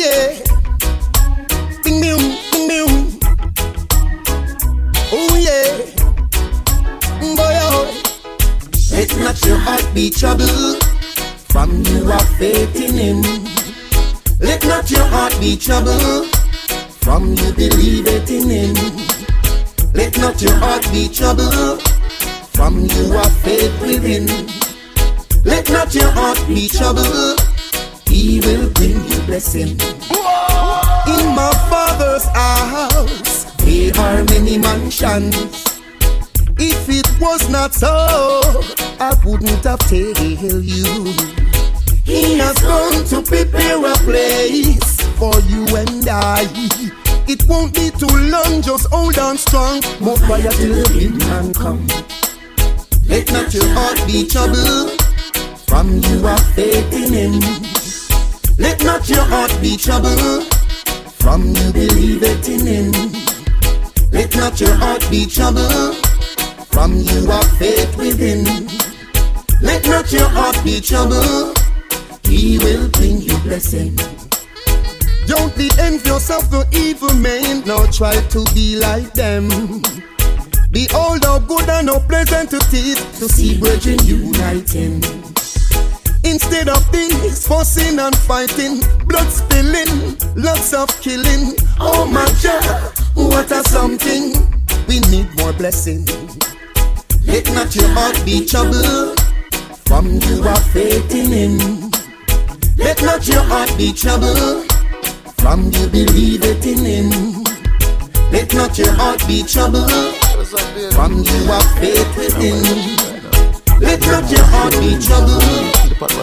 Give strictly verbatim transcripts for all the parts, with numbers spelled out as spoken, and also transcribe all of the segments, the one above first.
yeah. Bing boom, bing boom. Oh yeah. Boy oh. Let not your heart be troubled. From you are faith in him. Let not your heart be troubled. From you believe it in him. Let not your heart be troubled. From you are faith within. Let not your heart be troubled. He will bring you blessing. In my Father's house there are many mansions. If it was not so, I wouldn't have told you. He has gone to prepare a place for you and I. It won't be too long, just hold on strong. More fire till the big man come. Let not your heart be troubled. From you are faith in him. Let not your heart be troubled. From you believe it in him. Let not your heart be troubled. From you are faith within. Let not your heart be troubled. He will bring you blessing. Don't be envious of the evil men, nor try to be like them. Behold how good and how pleasant it is to see brethren uniting. Instead of this fussing and fighting, blood spilling, lots of killing. Oh my God, what a something. We need more blessing. Let not your heart be troubled. From you are faith in him. Let not your heart be troubled. From you believe it in him. Let not your heart be troubled. From you are faith within. Let not your heart be troubled.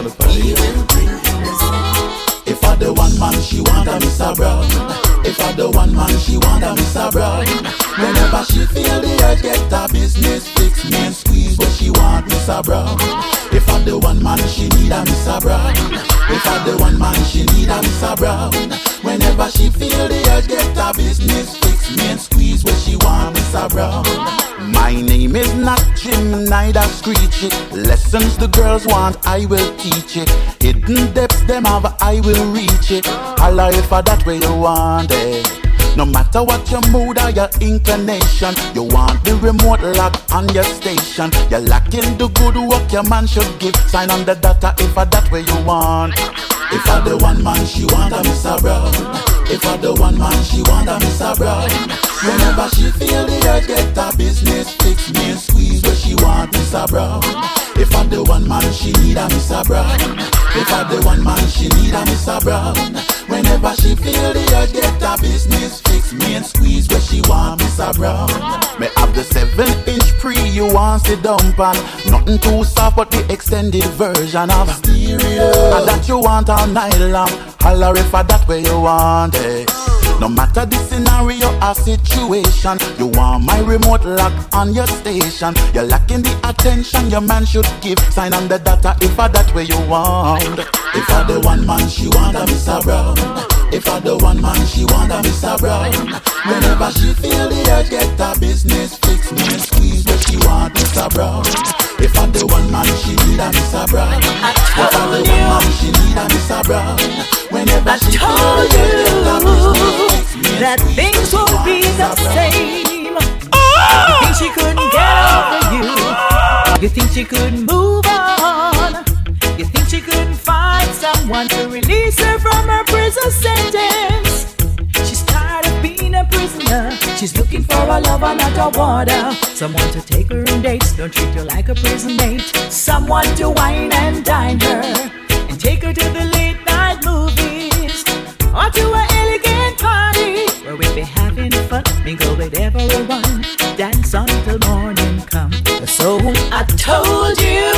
He will bring you blessing. If I the one man she want a Miss Brown. If I the one man she want a Miss Brown. Whenever she feel the urge get her business fix me and squeeze what she want Miss Brown. If I the one man she need a Miss Brown. If I the one man she need a Miss Brown. Whenever she feel the urge get her business fix me and squeeze what she want Miss Brown. My name is not Jim, neither Screechy. Lessons the girls want, I will teach it. Hidden depths them have, I will reach it. Holla if I that way you want it. No matter what your mood or your inclination, you want the remote lock on your station. You're lacking the good work your man should give. Sign on the data if I that way you want. If I the one man she want a Miss Brown. If I the one man she want a Miss Brown. Whenever she feel the urge get her business fix me and squeeze where she want Miss Brown. If I the one man she need a Miss Brown. If I the one man she need a Miss Brown. Whenever she feel the urge get her business fix me and squeeze where she want Miss Brown. Me have the seven inch pre you want sit dump on. Nothing too soft but the extended version of stereo. And that you want all night long. Holler if I that way you want it. No matter the scenario or situation, you want my remote lock on your station. You're lacking the attention your man should give. Sign on the data if I that way you want. If I the one man she want a Miss Brown. If I the one man she want a Miss Brown. Whenever she feel the urge get her business fix me and squeeze where she want Miss Brown. If I the one man she need a Miss Brown. If I the one man she need a Miss Brown. Whenever she feel the urge get her business fix me that things won't be the same. You think she couldn't get over you. You think she couldn't move on. You think she couldn't find someone to release her from her prison sentence. She's tired of being a prisoner. She's looking for a lover, not a warder. Someone to take her on dates, don't treat her like a prison mate. Someone to wine and dine her and take her to the late night movies or to an elegant party where we'd be having fun, mingle with everyone, dance until morning come. So I told you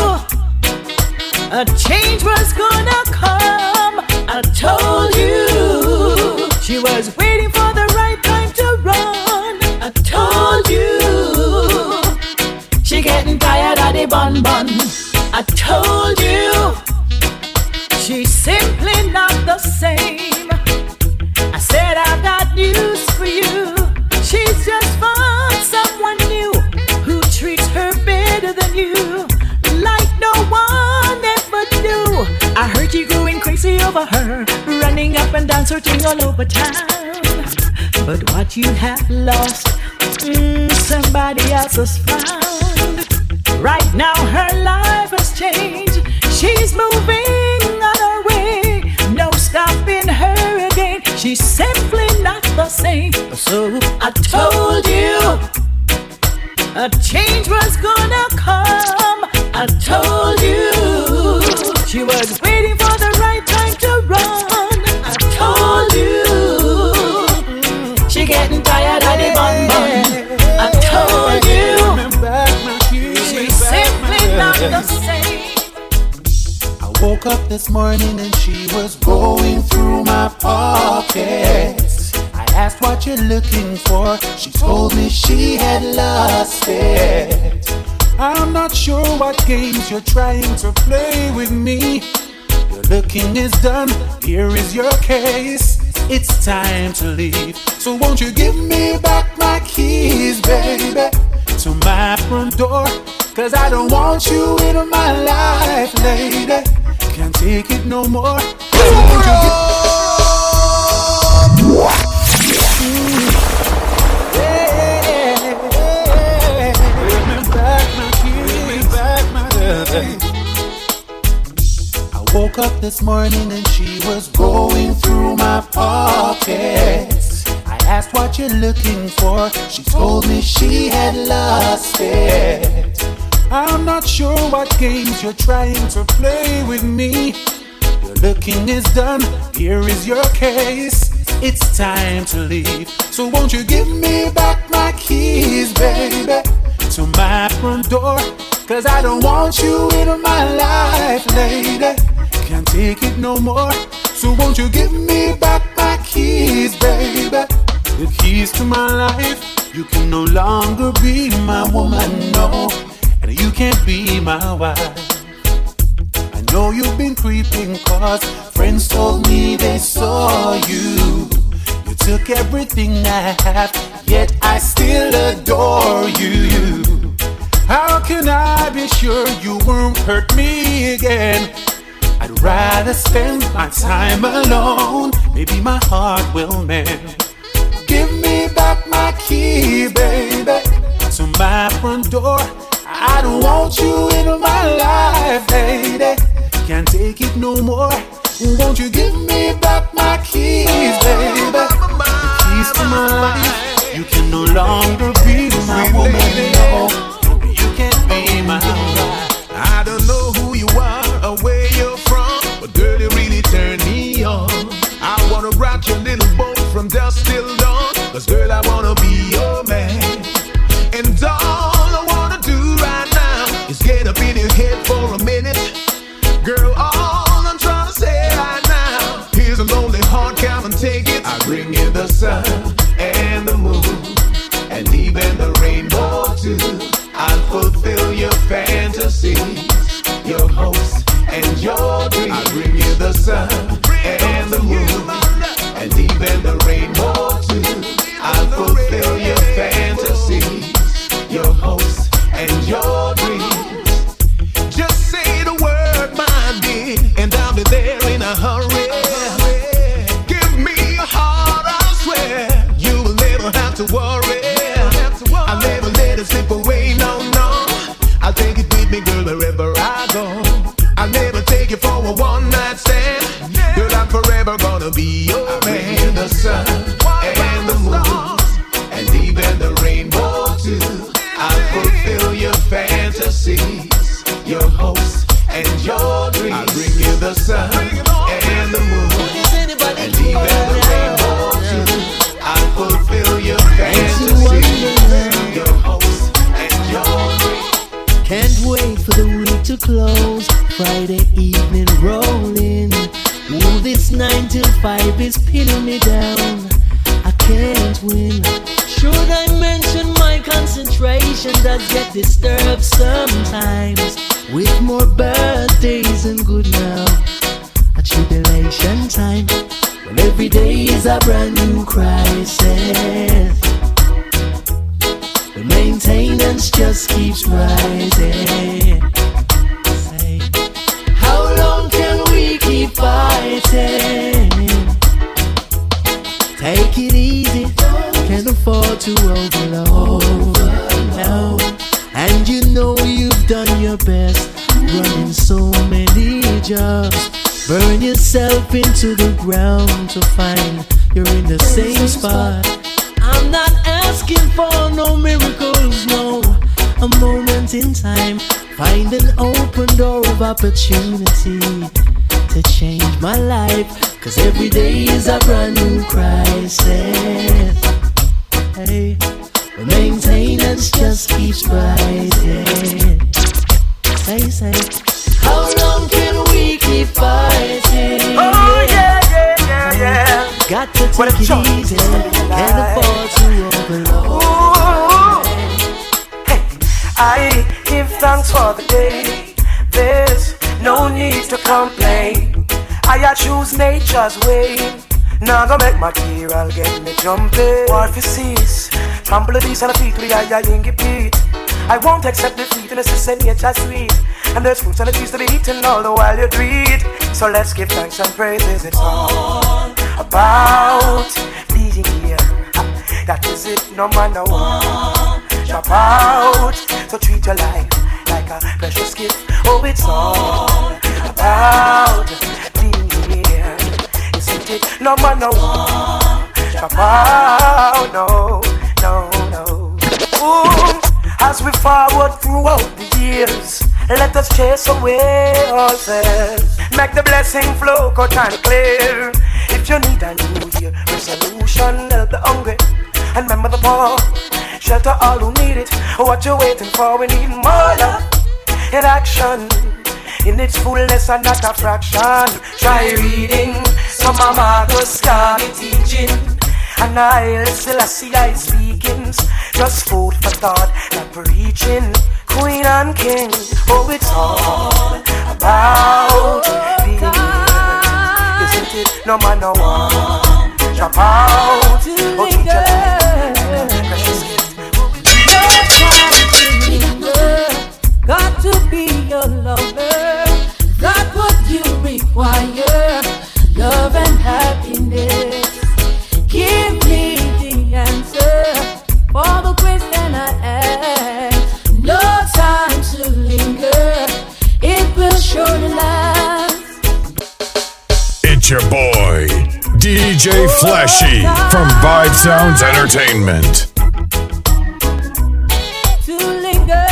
a change was gonna come. I told you she was waiting for the right time to run. I told you she getting tired of the bun bun. I told you she's simply not the same. I said I've got news for you. She's just found someone new who treats her better than you, like no one ever do. I heard you going crazy over over her, running up and down, searching all over town. But what you have lost, mm, somebody else has found. Right now her life has changed. She's moving on her way. No stopping her again. She's simply not the same. So I told you a change was gonna come. I told you she was waiting for the right time to run. I told you she getting tired of the bun bun. I told you she's simply not the same. I woke up this morning and she was going through my pockets. I asked what you're looking for. She told me she had lost it. I'm not sure what games you're trying to play with me. Your looking is done. Here is your case. It's time to leave. So won't you give me back my keys, baby, to my front door? Cause I don't want you in my life, lady. Can't take it no more. So won't you give I woke up this morning and she was going through my pockets. I asked what you're looking for. She told me she had lost it. I'm not sure what games you're trying to play with me. Your looking is done. Here is your case. It's time to leave. So won't you give me back my keys, baby, to my front door? Cause I don't want you in my life, lady. Can't take it no more. So won't you give me back my keys, baby? The keys to my life. You can no longer be my woman, no. And you can't be my wife. I know you've been creeping cause friends told me they saw you. You took everything I have, yet I still adore you. How can I be sure you won't hurt me again? I'd rather spend my time alone. Maybe my heart will mend. Give me back my key, baby, to my front door. I don't want you in my life, lady. Can't take it no more. Won't you give me back my keys, baby? The keys to my life. You can no longer be my woman, no. You can't be my wife. I don't know who you are or where you're from, but girl, you really turn me on. I wanna rock your little boat from dusk till dawn, cause girl, I wanna be your man. And all I wanna do right now is get up in your head for a minute. Girl, all I'm trying to say right now, here's a lonely heart, come and take it. I bring you the sun and the moon, and even the rainbow too. I'll fulfill your fantasies, your hopes and your dreams. I bring you the sun and the moon, and even the rainbow too. I'll fulfill your fantasies, your hopes and your dreams. Just say the word, my dear, and I'll be there in a hurry. Give me your heart, I swear, you will never have to worry. I'll never let it slip away, no, no. I'll take it with me, girl, wherever I go. I'll never take it for a one-night stand. Girl, I'm forever gonna be your man. Bring you the sun and the moon, and even the rainbow too. I'll fulfill your fantasies, your hopes and your dreams. I'll bring you the sun and the moon, and even the rainbow too. I'll fulfill your fantasies, your hopes and your dreams. Can't wait for the week to close. Friday evening rolling. Ooh, this nine till five is pinning me down. I can't win. Should I mention my concentration does get disturbed sometimes, with more birthdays and good now. A tribulation time. Well, every day is a brand new crisis. The maintenance just keeps rising. Say, how long can we keep fighting? jobs. Burn yourself into the ground to find you're in the same spot. I'm not asking for no miracles, no. A moment in time, find an open door of opportunity to change my life. Cause every day is a brand new crisis. Hey, the maintenance just keeps rising. Say, say, how long can we keep fighting? Oh yeah, yeah, yeah, yeah. Got to take it easy, can't afford to overload. Hey, I give thanks for the day. There's no need to complain. I choose nature's way. Now go make material get me jumping. War for cease, trample the beast on the feet with the eye in beat. I won't accept defeat in the system, nature's sweet. And there's fruits on the trees to be eaten all the while you breathe. So let's give thanks and praises. It's all about being here. That is it, no matter what. Drop out, so treat your life like a precious gift. Oh, it's all about being here. Isn't it, no matter what. Drop out, no, no, no. Ooh. As we forward throughout the years, let us chase away all fears. Make the blessing flow cut and clear. If you need a new year resolution, help the hungry and remember the poor. Shelter all who need it. What you waiting for? We need more love in action, in its fullness and not a fraction. Try reading some of Marcus Garvey teaching, and I'll still see I speakings. Just food for thought, not preaching. Queen and king, oh, it's all about being here. Isn't it? No man, no one. Drop out, oh, treat your life. Precious gift. Got to be your lover. Got what you require. Love and happiness. Give me the answer for the question I ask. No time to linger. It will surely last. It's your boy, D J Flashy from Vibe Sounds Entertainment. To linger.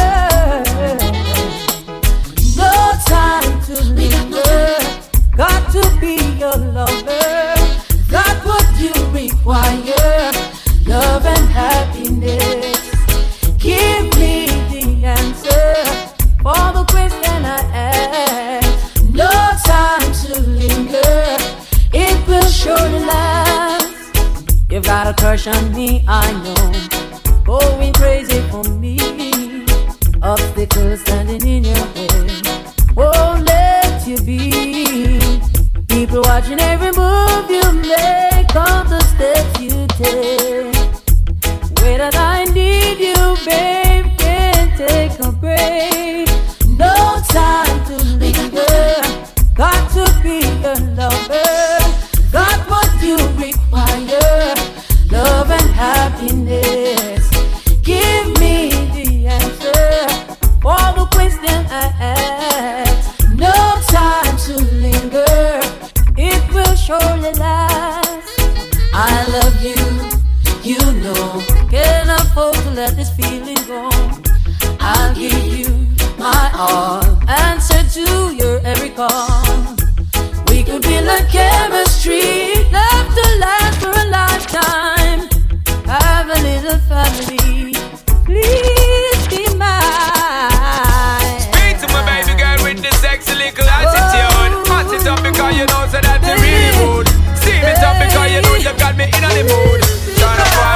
No time to linger. Got to be your lover. Got what you require. Love and happiness. Give me the answer for the question I ask. No time to linger. It will surely last. You've got a crush on me, I know. Going crazy for me. Obstacles standing in your way. Won't let you be. People watching every move you make, all the steps you take. Wait that I need you, babe, can't take a break. No time to linger. Got to be your lover. Got what you require. Love and happiness. Give me the answer for the question I ask. No time to linger. It will surely last. I love you, you know. Can't afford to let this feeling go. I'll give you my all. Answer to your every call. We could build a chemistry, love to last for a lifetime. Have a little family, please be mine. Speak to my baby girl with the sexy little attitude. Hot it up because you know so that you really mood. Steam it up because you know you got me in the mood. Jonathan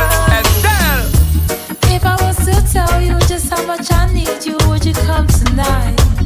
Estelle. If I was to tell you just how much I need you, would you come tonight?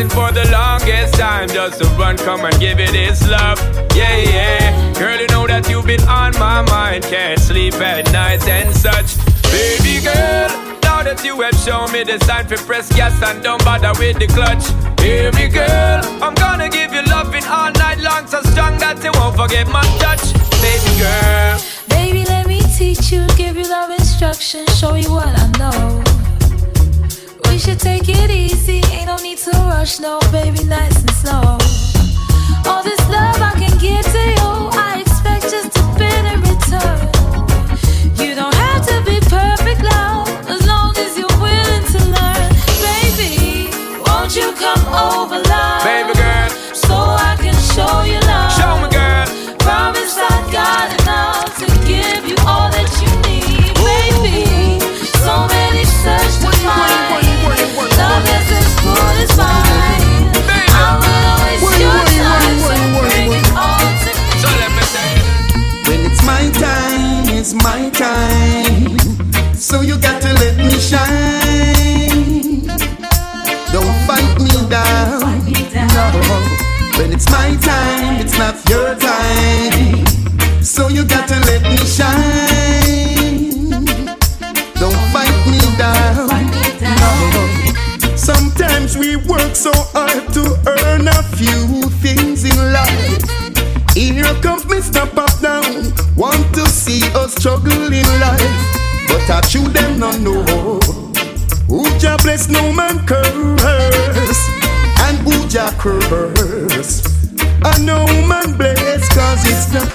waiting for the longest time just to run, come and give it his love. Yeah, yeah. Girl, you know that you've been on my mind. Can't sleep at night and such. Baby girl, now that you have shown me the sign for press gas and don't bother with the clutch. Hear me girl, I'm gonna give you loving all night long, so strong that you won't forget my touch. Baby girl, baby, let me teach you, give you love instruction, show you what I know. We should take it easy, ain't no need to rush, no, baby, nice and slow. All this love I can give to you, I expect just a bit in return. You don't have to be perfect, love, as long as you're willing to learn. Baby, won't you come over, love? Baby girl, so I can show you love. Show me, girl. Promise I got enough to give you all that you need, baby. So many search to find love that's as good as mine. I will waste your time, so bring it all to me. So let me say it. When it's my time, it's my time. So you got to let me shine. Don't fight me down. Fight me down. No. When it's my time, it's not your time. So you got to let me shine. Don't fight me down. Fight me down. No. Sometimes we work so hard to earn a few things in life. Here comes Mister Pop Down, want to see us struggle in life. But I chew them no know. Who ja bless no man curse, and who ja curse, and no man bless, cause it's not.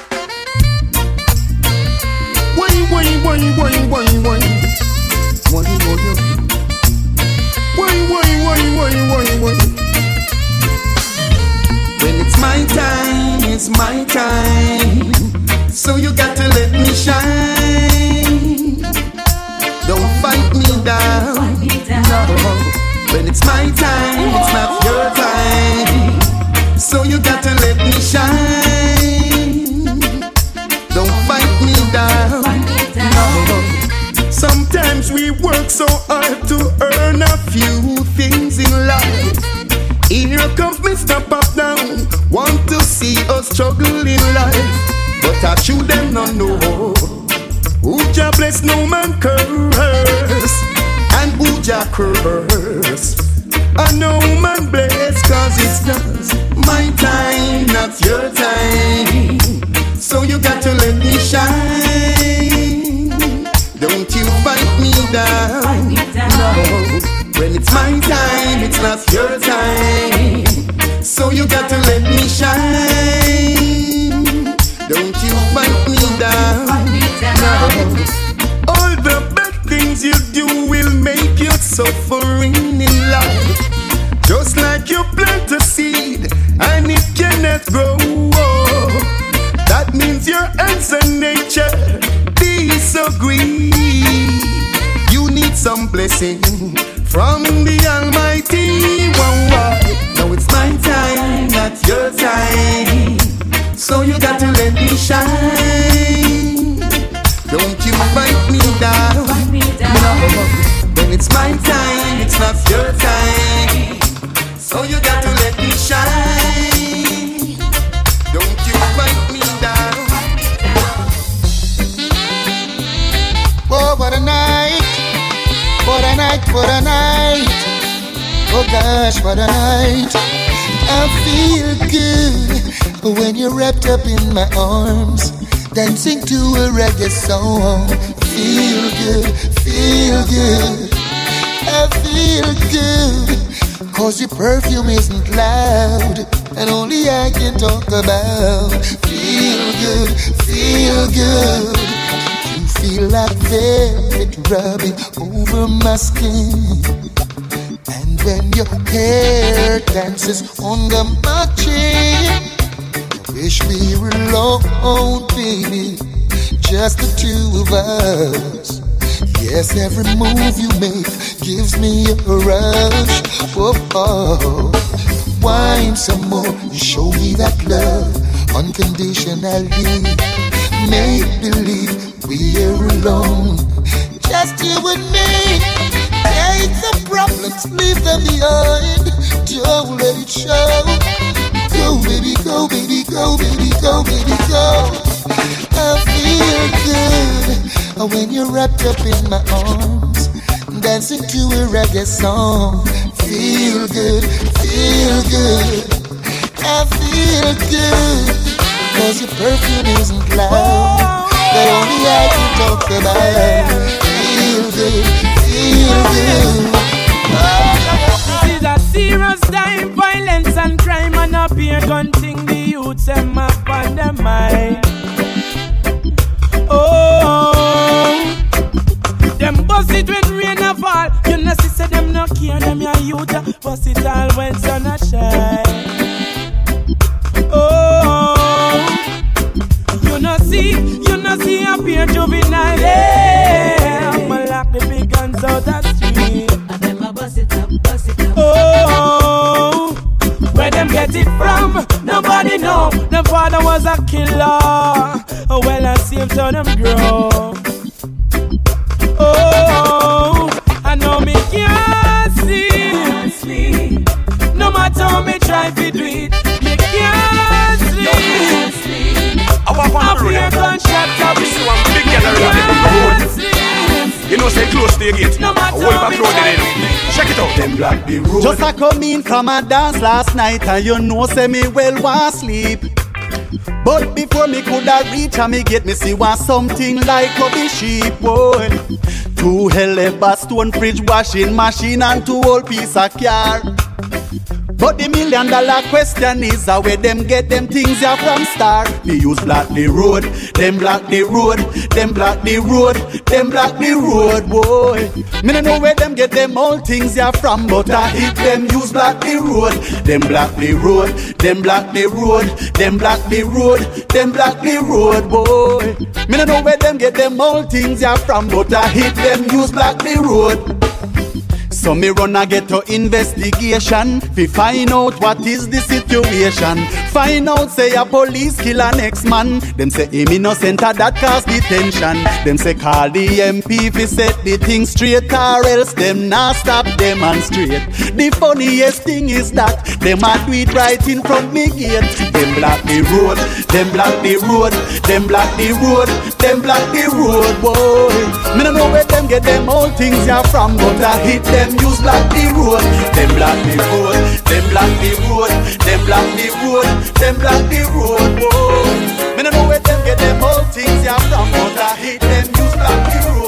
Why, why, why, why, why, why, why, why, why, why, why, why, why. When it's my time, it's my time. So you got to let me shine. Don't fight me down. Fight me down. No. When it's my time, it's not your time. So you got to let me shine. Don't fight me down. Fight me down. No. Sometimes we work so hard to earn a few things in life. Here comes Mister Pop Down, want to see us struggle in life. But I chew them no know. Who ja bless no man curse, and who ja curse, and no man bless, cause it's just my time, not your time. So you got to let me shine. Don't you fight me down. Fight me down. No. When it's my time, it's not your time. So you got to let me shine. Don't you fight me down. Fight me down. No. All the bad things you do will make you suffering in life. Just like you plant a seed and it cannot grow. That means your answer nature disagree. You need some blessing from the Almighty. Wow, wow. Now it's my time, not your time. So you got to let me shine. Don't you fight me down. Fight me down. No. When it's my time, it's not your time. So you got to let me shine. Don't you fight me down. Oh, what a night. What a night, what a night. Oh gosh, what a night. I feel good when you're wrapped up in my arms, dancing to a reggae song. Feel good, feel good. I feel good, cause your perfume isn't loud, and only I can talk about. Feel good, feel good. You feel like velvet rubbing over my skin, and when your hair dances under my chin, wish we were alone, baby, just the two of us. Yes, every move you make gives me a rush. Oh, oh. Wine some more, show me that love unconditionally. Make believe we're alone, just you and me. Hate the problems, leave them behind. Don't let it show. Go, baby, go, baby, go, baby, go, baby, go. I feel good when you're wrapped up in my arms, dancing to a reggae song. Feel good, feel good. I feel good, cause your perfume isn't loud. The only I can talk about. Feel good, feel good. This is a serious time, violence and crime, and up here gunting the youths them up on their mind. Oh, them bust it when rain a fall. You know see say them no care, them your youth bust it all when sun a shine. Oh, you know see, you know see up here juvenile. Yeah, I'ma lock the big guns out the street. And them a bust it up, bust it up. Oh, where them get it from? Nobody know. The father was a killer. Oh, well, I see him turn them grow. Oh, I know me can't see. No matter how me try to do it, me can't sleep. I walk on the road. You see one big girl around the road. You know, say close to your gate. No matter how me try to check it out. Them black the road. Just a come in from a dance last night, and you know say me well want sleep. But before me coulda reach and me get me see want something like a be sheep, boy. Two hell ever stone fridge washing machine and two old piece of car. But the million dollar question is how where them get them things ya from start. Me use block the road, them block the road, them block the road, them block the road, boy. Me no know where them get them all things ya from, but I hit them use block the road, them block the road, them block the road, them block the road, them block the road, boy. Me no know where them get them all things ya from, but I hit them use block the road. So me run a get to investigation fi find out what is the situation. Find out say a police kill an ex-man. Them say him innocent a that cause detention. Them say call the M P fi set the thing straight, or else them not stop demonstrate. The funniest thing is that them a do it right in front me gate. Them block the road, them block the road, them block the road, them block the road, boy. Me no know where them get them all things ya from, but I hit them use block the road, them block the road, them block the road, them block the road, them block the road, boy. Me no know where them get them all things ya from, but I hit them use block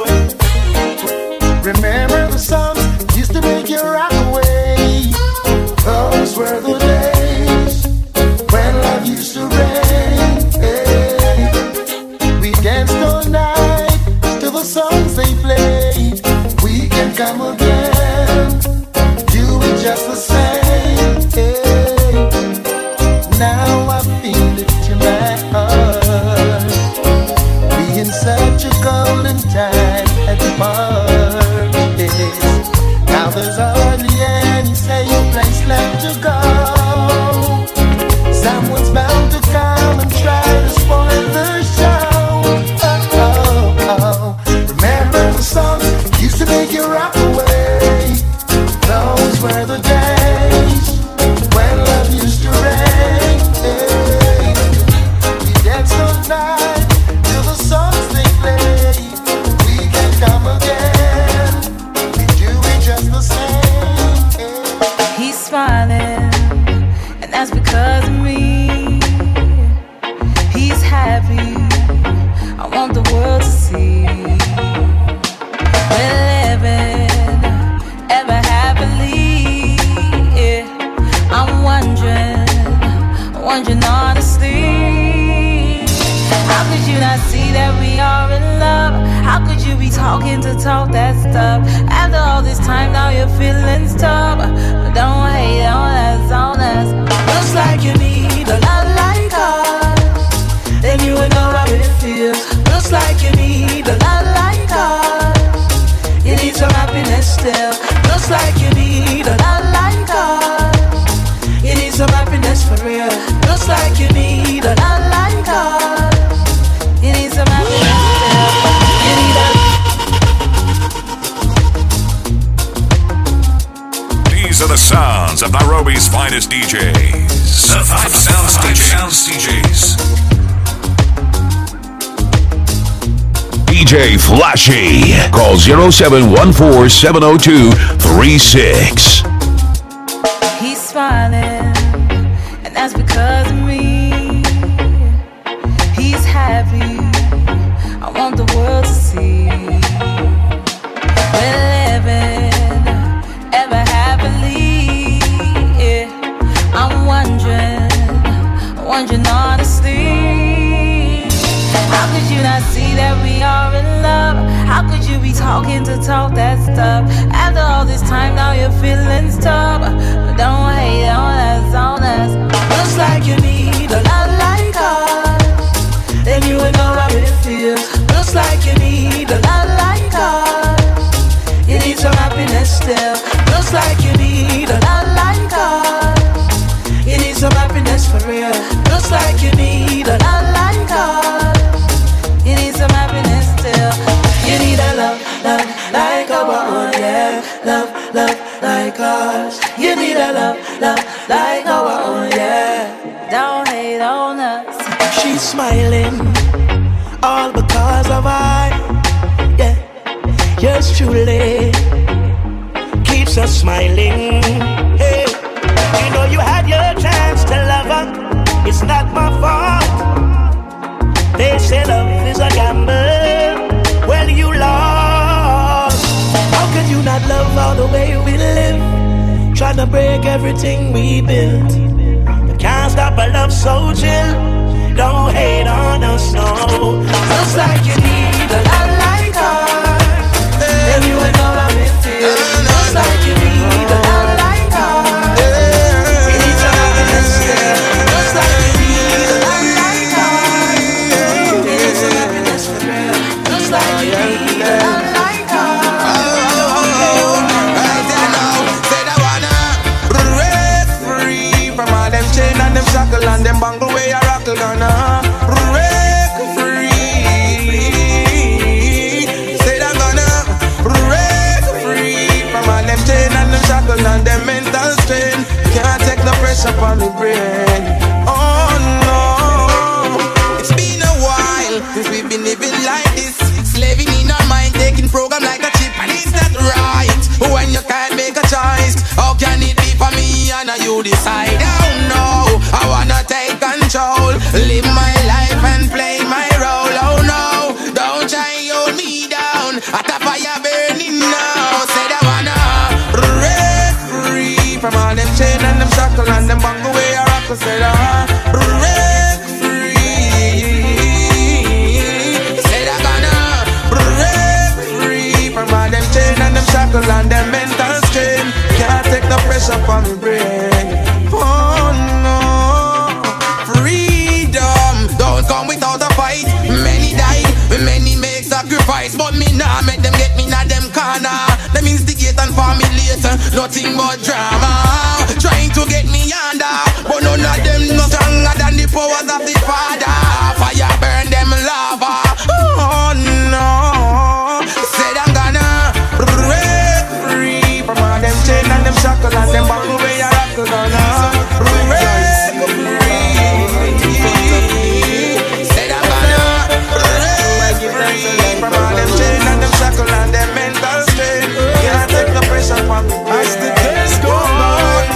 the road. Remember the songs used to make you rock away. Those were the days when love used to rain. Hey. We danced all night to the songs they played. We can come again, doing just the same. Hey. Now I feel it in my heart, being such a golden time at the party. Now there's hardly any safe place left to go. Someone's bound to come and try to spoil the show. Oh, oh, oh. Remember the songs used to make you rock away. Those were the days when love used to rain. Hey. We danced all night till the songs they play. We can come again, we do it just the same. Hey. He's smiling, and that's because of me. He's happy, I want the world to see. We're living ever happily, yeah. I'm wondering, wondering honestly, how could you not see that we are in love? How could you be talking to talk that stuff? After all this time, now your feelings tough. But don't hate on us, on us. Looks like you need a love like us, then you would know how it feels. Looks like you need a love like us. You need some happiness still. Looks like you need a love like us. You need some happiness for real. Looks like you need a love like us. You need some happiness still. You need a sounds of Nairobi's finest D Js. The Five Sounds D Js. Sounds D Js. D J Flashy. Call zero seven one four seven zero two three six. He's smiling, and that's because of me. He's happy, I want the world to see. We're living ever happily, yeah. I'm wondering, wondering honestly, how could you not see that we are in love? How could you be talking to talk that stuff? After all this time, now your feelings tough. But don't hate on us, on us. Looks like you need a lot like us, then you would know how it feels. Looks like you need a lot like us, you need some happiness still. Looks like you need a lot like us, you need some happiness for real. Looks like you need a lot like us, you need some happiness still. You need a love, love like our own, yeah. Love, love like us. You need a love, love like our own, yeah. Don't hate on us. She's smiling, all because of I, yeah. Yours truly keeps us smiling. Hey, you know you had your chance to love her. It's not my fault. They say love is a gamble. Well, you lost. How could you not love all the way we live? Trying to break everything we built. You can't stop a love so chill. Don't hate on us, no. Looks like you need a lot like us, then you would know how it feels. Looks like you need a lot like us, you need some happiness still. Looks like you need a lot like us, you need some happiness for real. Looks like you need a lot like us. Right now, said I wanna break free from all them chain and them shackle and them bangle way I rockle gonna break free. Said I'm gonna break free from all them chain and them shackle and them mental strain. Can't take no pressure from the brain. Oh no, it's been a while since we've been living like this, slaving in our mind, taking program like a chip, and it's not right when you can't make a choice. How can it be for me and you decide? Oh no, I wanna take control, live my life and play my role. Oh no, don't try hold me down, at a fire burning now. Said I wanna break free from all them chain and them shackle and them bang away I rock. Said I break free. Said I gonna break free from all them chain and them shackle and them mental strain. Can't take the pressure from my brain. Oh no, freedom don't come without a fight. Many died, many make sacrifice, but me nah make them get me na them corner. Them instigate and formulate nothing but drama, trying to get me under, but none of them no stronger than the powers of the Father. Fire burn them lava. Oh no, said I'm gonna break free from all them chain and them shackles and them back away I rock gonna break free. Said I'm gonna break free from all them chain and them shackles and them mental strain. Can't take the pressure from me as the days go by.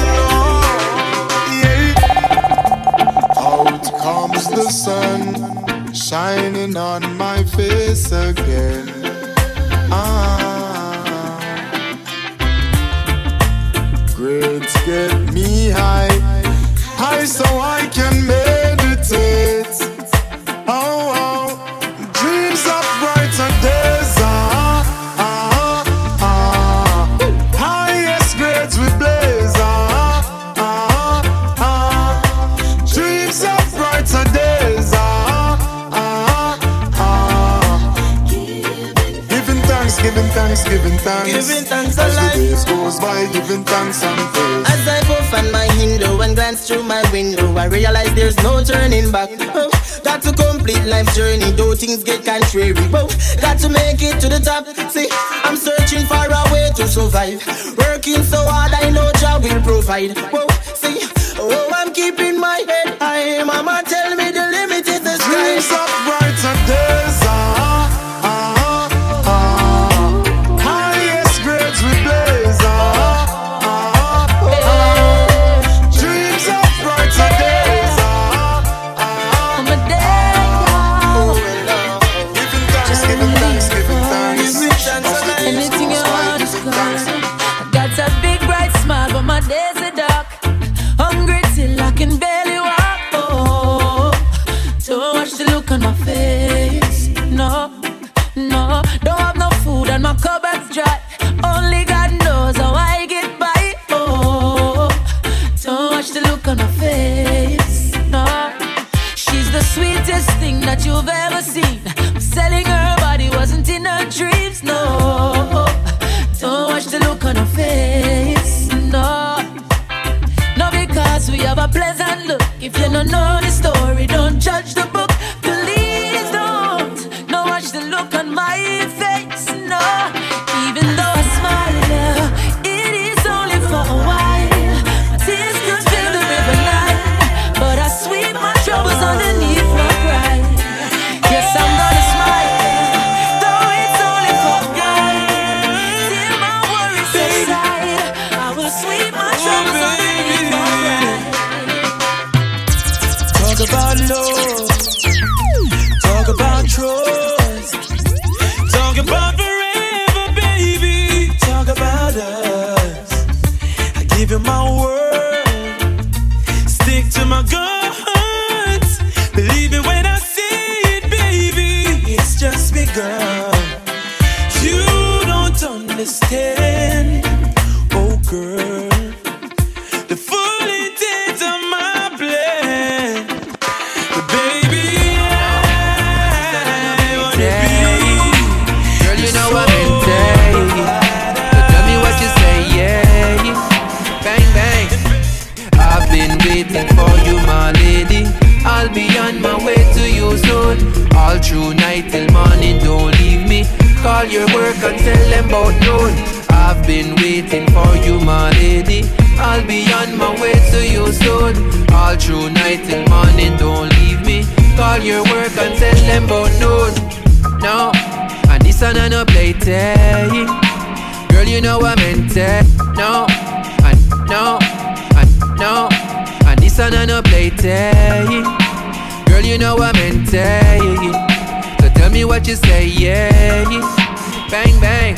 Out comes the sun, shining on my face again. Ah, grades get me high, high so I can meditate. Oh, oh, dreams of brighter days. Ah, ah, ah, highest grades we blaze. Ah, ah, ah, dreams of brighter days. Ah, ah, ah, giving thanks, giving thanks, giving thanks, giving thanks as alive. the days goes by, giving thanks and praise. As I puff on my window and glance through my window, I realize there's no turning back. Oh, got to complete life's journey, though things get contrary. Oh, got to make it to the top. See, I'm searching for a way to survive. Working so hard, I know Jah will provide. Whoa, see, oh, I'm keeping my head high. Mama tell me the limit is the sky. Dreams of brighter days, ah, ah, ah. Highest grades we blaze, ah, ah, ah. Dreams of brighter days, ah, ah, I'm a dead ah. Giving thanks, giving thanks, giving thanks. Anything you want is good. I got a big bright smile, but my days are dark. Hungry till I can barely walk. Oh, don't watch the look on my face. No, no, don't have no food and my cupboard's dry. Only God knows how I get by. Oh, don't watch the look on my face. No, she's the sweetest thing that you've ever seen. Selling her body wasn't in her dreams. No, don't watch the look on her face. No, no, because we have a pleasant look. If you don't know the story, don't judge the book. Please don't. No, watch the look on my face. No, even though I smile, it is only for a while. My tears could fill the river line, but I sweep my troubles underneath my pride. Yes, I'm gonna smile, though it's only for a while. Till my worries subside, I will sweep my troubles underneath my pride. Talk about love, talk about trust, talk about forever, baby. Talk about us. I give you my word, stick to my guns. Believe it when I say it, baby. It's just begun. You don't understand, oh girl, the full intent of my plan. But baby, I wanna be. Girl, you know I'm in day. So tell me what you say, yeah. Bang, bang. I've been waiting for you, my lady. I'll be on my way to you soon. All through night till morning, don't leave me. Call your work and tell them about noon. I've been waiting for you, my lady. I'll be on my way to you soon. All through night till morning, don't leave me. Call your work and tell them about noon. No, and this one I no play tag. Girl, you know I'm in tag. No, and no, and no, and this one I no play tag. Girl, you know I'm in tag. So tell me what you say, yeah. Bang, bang.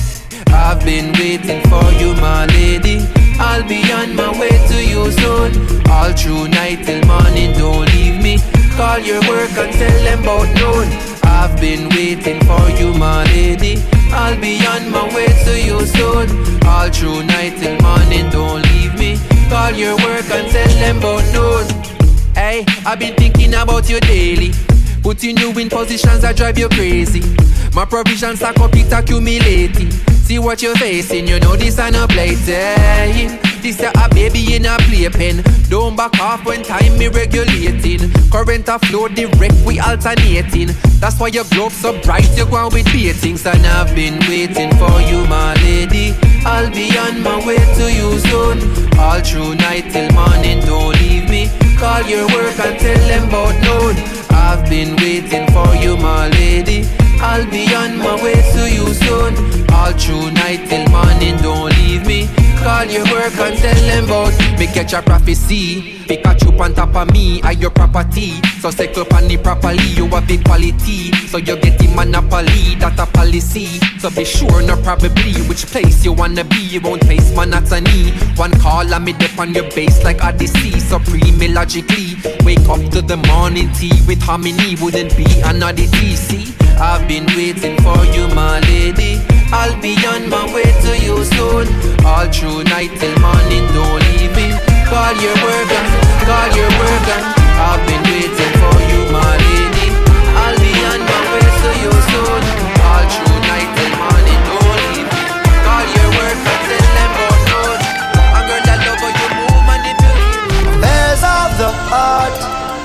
I've been waiting for you, my lady. I'll be on my way to you soon. All through night till morning, don't leave me. Call your work and tell them about noon. I've been waiting for you, my lady. I'll be on my way to you soon. All through night till morning, don't leave me. Call your work and tell them about noon. Hey, I've been thinking about you daily. Putting you in positions that drive you crazy. My provisions stack up, it accumulating. See what you're facing, you know this ain't a playtime. This a baby in a playpen. Don't back off when time me regulating. Current a flow direct, we alternating. That's why your globe so bright, you go on with beatings. And I've been waiting for you, my lady. I'll be on my way to you soon. All through night till morning, don't leave me. Call your work and tell them about noon. I've been waiting for you, my lady. I'll be on my way to you soon. All through night till morning, don't leave me. Call your work and tell them about me. Catch a prophecy. Pikachu on top of me, I your property. So settle on it properly, you have big quality. So you get the monopoly, that a policy. So be sure, no probably, which place you wanna be. You won't face monotony. One call and me dip on your base like Odyssey. Supreme logically, wake up to the morning tea with harmony. Wouldn't be an oddity, see. I've been waiting for you, my lady. I'll be on my way to you soon. All through night till morning, don't leave me. Call your work on, call your work on. I've been waiting for you, my lady. I'll be on my way to you soon. All through night till morning, don't leave me. Call your work and tell them about noon. A girl that love how you move, manipulate. Affairs of the heart,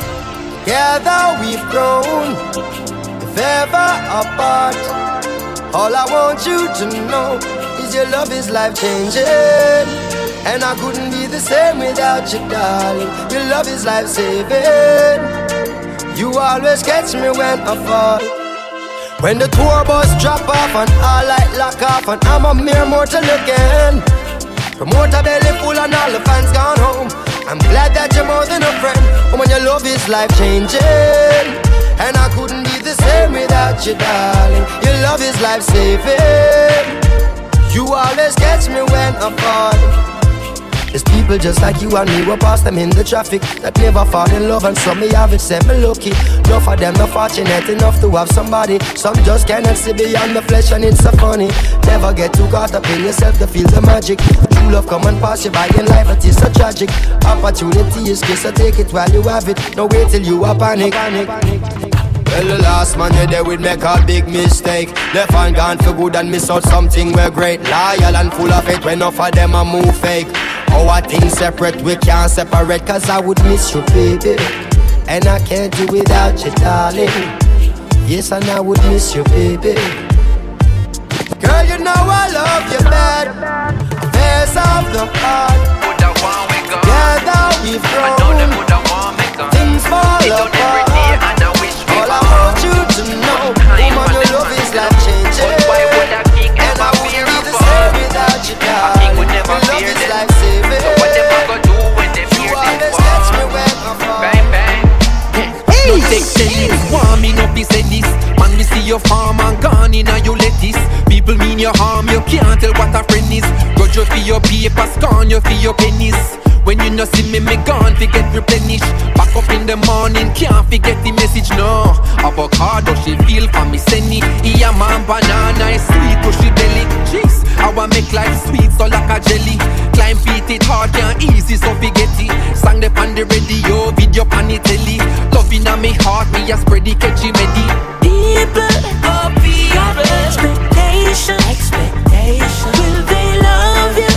together we've grown. If ever apart, all I want you to know is your love is life changing. And I couldn't be the same without you, darling. Your love is life-saving. You always catch me when I fall. When the tour bus drop off and all light lock off, and I'm a mere mortal again. Promoter belly full and all the fans gone home. I'm glad that you're more than a friend. And when your love is life-changing, and I couldn't be the same without you, darling. Your love is life-saving. You always catch me when I fall. There's people just like you and me, we pass them in the traffic, that never fall in love, and some may have it, said me lucky. Enough of them not fortunate enough to have somebody. Some just cannot see beyond the flesh, and it's so funny. Never get too caught up in yourself to feel the magic. True love come and pass you by in life, it is so tragic. Opportunity is kiss, so take it while you have it. No wait till you are panic. Well, the last man you there would make a big mistake. Left and gone for good and miss out something we're great. Loyal and full of it when enough of them a move fake. Our things separate, we can't separate, cause I would miss you, baby. And I can't do without you, darling. Yes, and I would miss you, baby. Girl, you know I love you bad. Face of the heart. Together we've grown. Things fall apart. All I want you to know, woman, your love is life changing. And I wouldn't be the same without you, darling. Your love is life saving. So what them I go do when they hear this catch me when I fall. Bang bang. No take tennis, want me no be say this. Man, we see your farm and gone in and you let this. People mean your harm, you can't tell what a friend is. Grudge you for your paper, scorn you for your pennies. When you no see me, me gone to get replenished. Back up in the morning, can't forget the message, no. Avocado, she feel for me, send it. Yeah, man, banana is sweet, pushy belly. Jeez, I want make life sweet, so like a jelly. Climb feet, it hard, can't easy, so forget it. Sang the on the radio, video on the telly. Loving on me heart, me a spread the catchy medi. People, oh, beyond expectation. Expectation. Will they love you?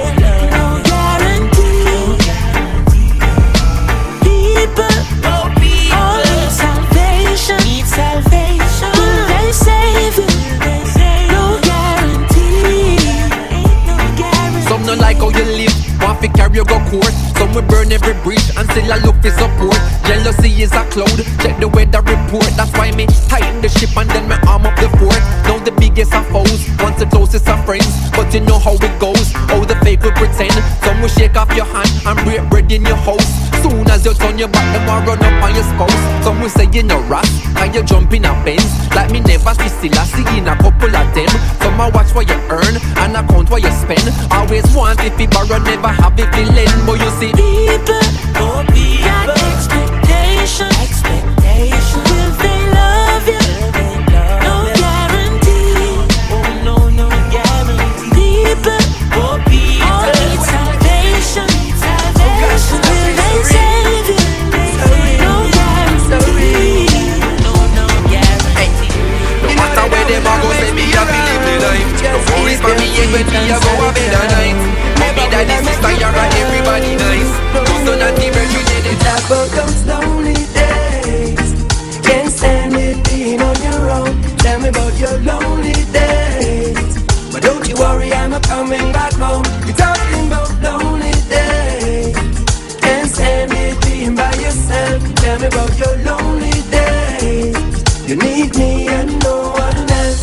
Salvation, will they save you? No guarantee. Ain't no guarantee. Some don't like how you live, want to carry you go court. Some will burn every bridge and still I look for support. Jealousy is a cloud, check the weather report. That's why me tighten the ship and then me arm up the fort. Now the biggest of foes, once the closest of friends. But you know how it goes, how the fake will pretend. Some will shake off your hand and break bread in your house. Soon as you turn your back, them will run up on your spouse. Some will say you no rat, and you jump in a Benz. Like me never see still I see in a couple of them. Some will watch what you earn and account what you spend. Always want if you borrow, never have if you lend. But you see people, oh people, got expectation. Expectation. Will they love you? No guarantee. Oh no, no guarantee. People, oh people, all need salvation. Salvation. Will they save you? No guarantee. No, no guarantee. no matter where them a go, say me a believe the life. No worries for me, ain't when me a go a bed at night. Mommy, daddy, sister, you're right, everybody nice. So not the virtue, they did that. But those lonely days, can't stand it being on your own. Tell me about your lonely days. But don't you worry, I'm a coming back home. You're talking about lonely days, can't stand it being by yourself. Tell me about your lonely days. You need me and no one else.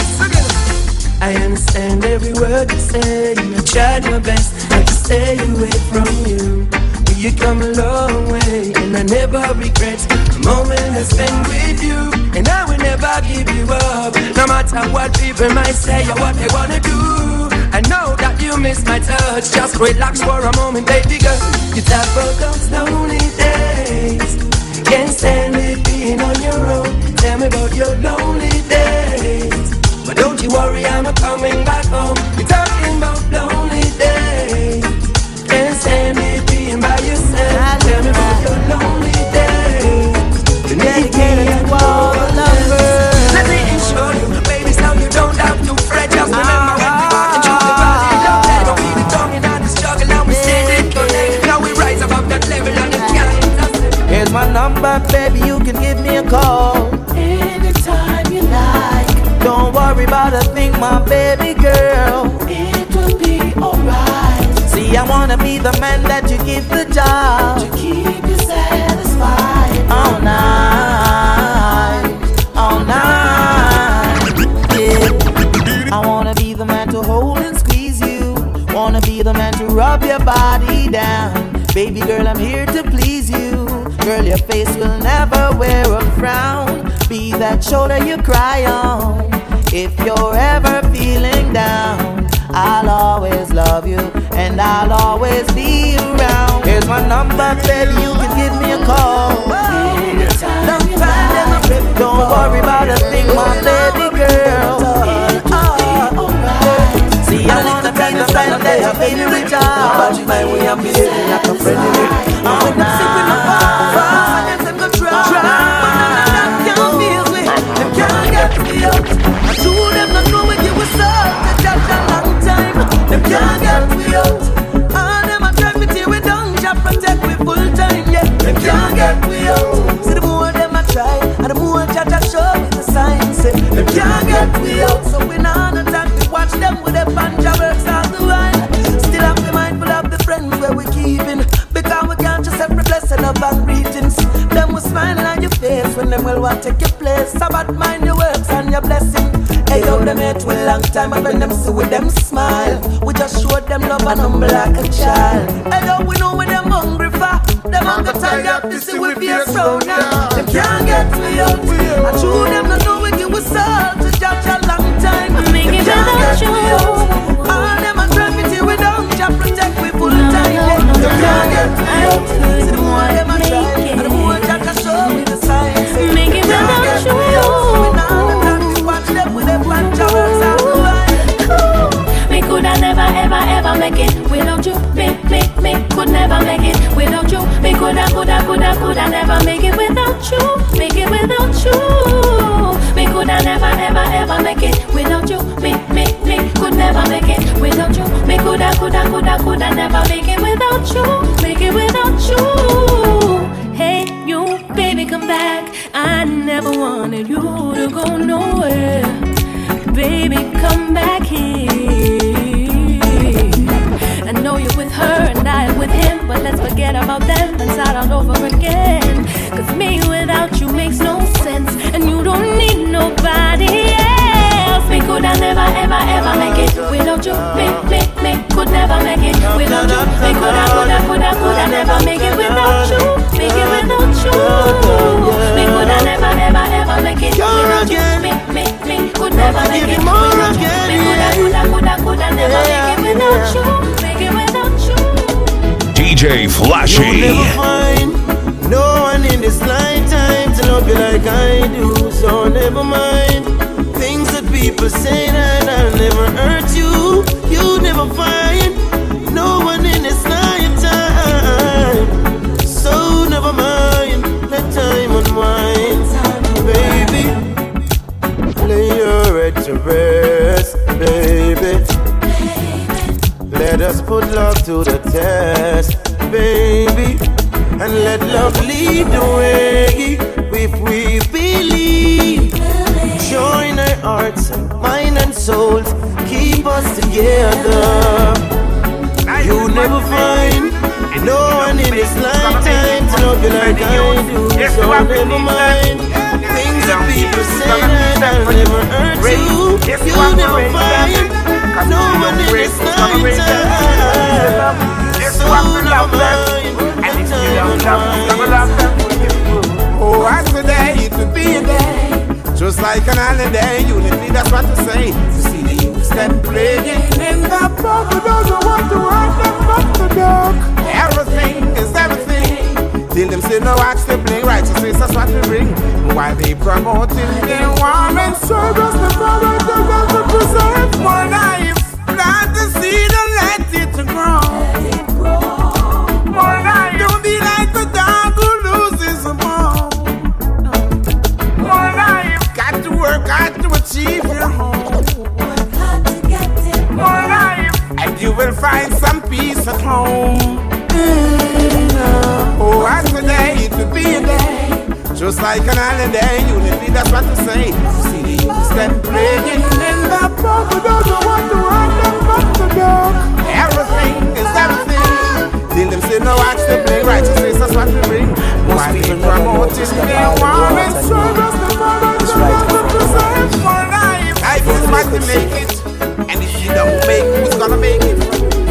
I understand every word you say. I tried my best not to stay away from you. But you come a long way, and I never regret the moment I spent with you. And I will never give you up, no matter what people might say or what they wanna do. I know that you miss my touch. Just relax for a moment, baby girl. You talk about those lonely days, can't stand it being on your own. Tell me about your lonely days. But don't you worry, I'm a coming back home. You're talking about lonely days, can't stand it being by yourself. Tell me about your lonely days. You need me and all the lovers. Let me assure you, baby, so you don't have to fret. Just remember when we walking through the valley, don't let go. We the tongue and the struggle, and we stay connected. Now we rise above that level and it can't. Here's my number, baby, you can give me a call anytime you like. Don't worry about a thing, my baby girl. It will be alright. See, See, I wanna be the man that you give the job to keep you satisfied all night, all night. Yeah. I wanna be the man to hold and squeeze you. Wanna be the man to rub your body down. Baby girl, I'm here to please you. Girl, your face will never wear a frown. Be that shoulder you cry on. If you're ever feeling down, I'll always love you and I'll always be around. Here's my number, baby, you can give me a call. Long time never trip, don't worry about a thing, my baby girl. See, I wanna be the friend that your baby reach out. But my way I'm behaving like a friend of it. I'm with them sick with no fun. Yes, I'm gonna try. But none of them can feel me. Them can't get me out. I told them not know when you was up. They judge a long time. Them can't get me out. All them a try me till we done. Just protect me full time. Yeah, them can't get me out. See the more them a try, and the more judge a show me the signs. Say them can't get me out. So we not attack. Watch them with their panja works all the while. Still have to be mindful of the friends where we keeping, because we can't just have blessing of and greetings. Them will smiling on your face when them will want to take your place. About mind your works and your blessing. Hey yo, them hate we long time, and when them see with them smile, we just show them love and humble like a child. Hey yo, we know when them hungry for, them hunger tired to see we feel so now. Them can't get me out. I true them not know we give us all to judge a long time. Make it without you. All them a try me till we don't just protect we full time. Them can't get me out. See the more them a try, and the more Jack a show me the signs. Make it without you. We not attack to watch them with them panja works all the while. Me coulda never ever ever make it without you. Me me me could never make it without you. Me coulda coulda coulda coulda never make it without you. Make it without you. Me coulda never ever ever make it without you. Me me me could never make it without you. Me coulda coulda coulda coulda never make it without you. Make it without you. Hey you baby, come back. I never wanted you to go nowhere. Baby, come back here. I know you're with her and I'm with him, but let's forget about them and start all over again. Cause me without you makes no sense, and you don't need nobody else. Me coulda never ever ever make it without you. Me, me, me could never make it without you. Me coulda, coulda, coulda, coulda never make it without you. Make it without you. Me coulda never ever ever make it without you. Me, me, me could never make it without you. Me coulda, coulda, coulda, coulda never make it without you. Make it without you. D J Flashy. You'll never find no one in this lifetime to love you like I do. So never mind things that people say that I'll never hurt you. You'll never find no one in this lifetime. So never mind, let time unwind. Baby, lay your head to rest, baby. Let us put love to the test, baby, and let love lead the way. If we believe, join our hearts, mind and souls, keep us together. You never find no one in this lifetime to love you like I do. So never mind things that people say that I'll never hurt you. You never find no one in this lifetime. So never mind the time. Oh, as the day it would be a day, just like an holiday. Unity, that's what to say. To see the youth them playing in the park, who doesn't want to run them up the dark. Everything is everything. Till them say no watch they play righteousness, that's what we bring. While they promoting their war and service, the power of the preserve more life. Plant the seed and let it grow. More life. Don't be like the dog who loses a bone. More life. Got to work hard to achieve your home. More life. And you will find some peace at home. Mm-hmm. Oh, as the day it will be a day, just like an holiday. Unity, that's what to say. See the youths them playing in the park, who doesn't want to run them up the dog. Everything is everything. them who make, who's gonna make it?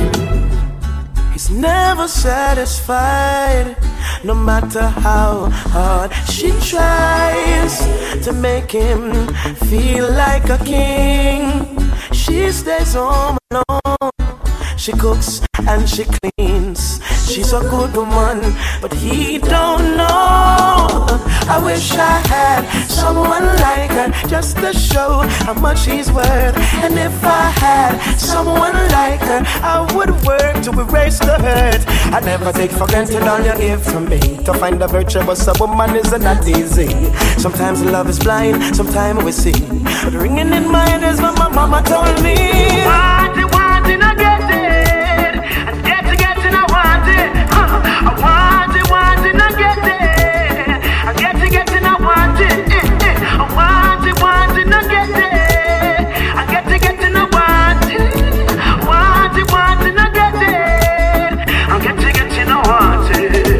He's never satisfied, no matter how hard she tries to make him feel like a king. She stays home alone, she cooks and she cleans. She's a good woman, but he don't know. I wish I had someone like her, just to show how much she's worth. And if I had someone like her, I would work to erase the hurt. I never take for granted all you give to me. To find a virtuous a woman is not easy. Sometimes love is blind, sometimes we see. But ringing in my ears is what my mama told me. Want it, want it, I get it. And get it, get it, I want it. Huh. I want it, want it, I get it. I get it, get it, I want it. Eh, eh. I want it, want it, I get it. I get it, get it, I want it. Want it, want it, I get it. I get it, get it, I want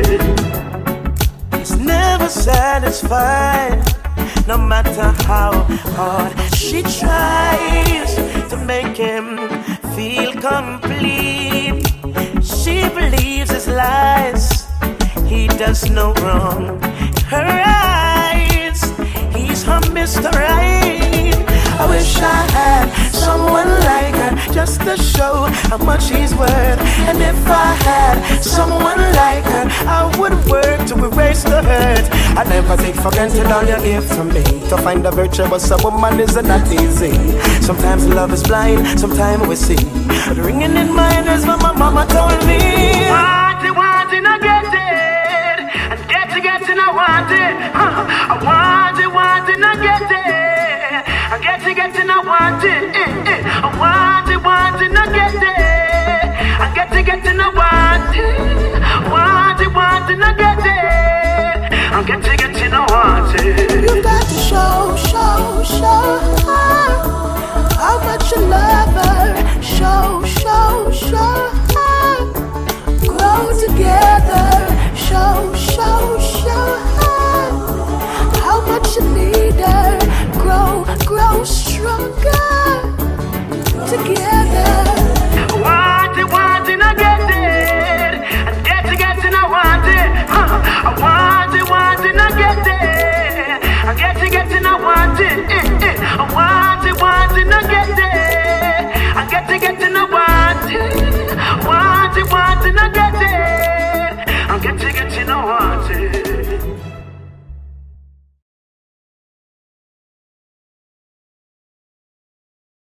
it. He's never satisfied, no matter how hard she tries to make him feel complete. She believes his lies, he does no wrong. Her eyes, he's her Mister Right. I wish I had someone like her, just to show how much he's worth. And if I had someone like her, I would work to erase the hurt. I never take for granted all you give to me. To find a virtuous a woman is not easy. Sometimes love is blind, sometimes we see. But ringing in my ears what my mama told me. Want it, want it, I get it. And get it, get it, I want it. Huh. I want it, want it, I get it. I get it, get it, I want it. Eh, eh. I want it, want it, I get it. I get it, get it, I want it. Want it, want it, I get it. I get it, get it, I want it. You got to show, show, show her how much you love her. Show, show, show her. Grow together. Show, show, show her how much you need her. Grow, grow stronger together.